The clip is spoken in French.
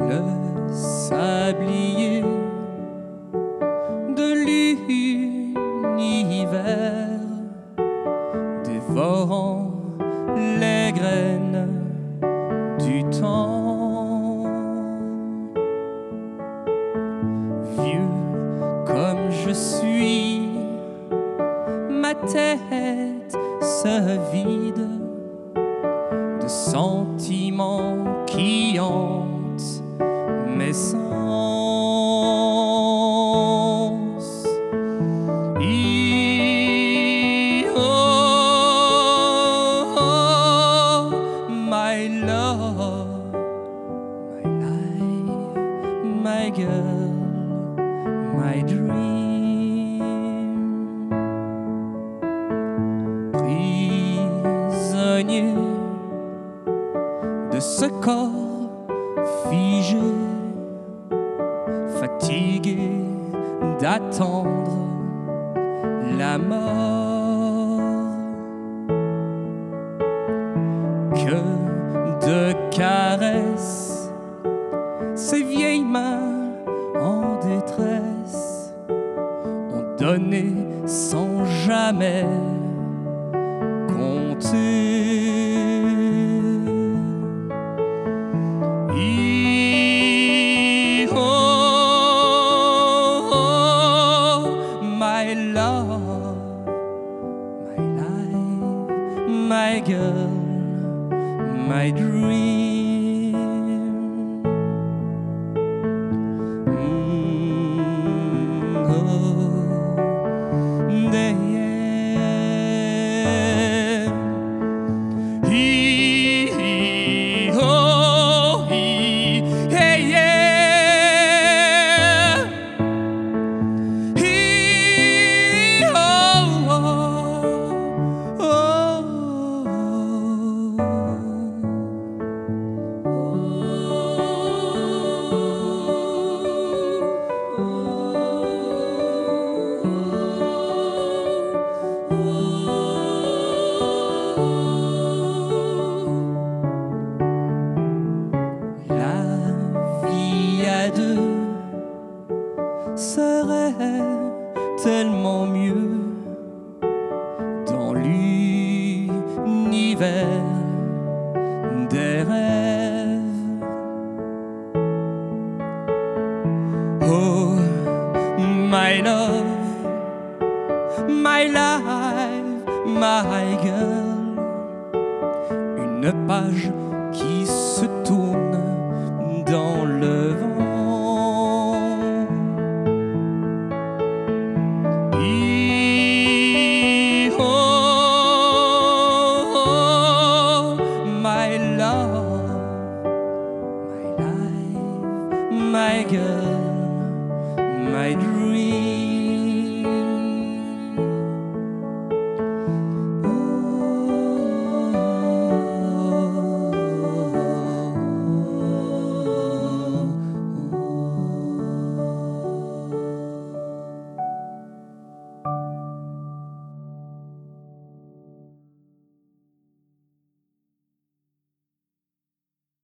le sablier de l'univers, dévorant les graines du temps. Vieux comme je suis, ma tête se vide de sentiments qui hantent mes sens. My love, my life, my girl, my dream. Prisonnier de ce corps figé, fatigué d'attendre la mort. Que de caresses, ces vieilles mains en détresse ont donné sans jamais compter. My love, my life, my girl, my dream. Serait tellement mieux dans l'univers des rêves. Oh, my love, my life, my girl, une page qui se tourne dans le vent. My love, my life, my girl, my dream.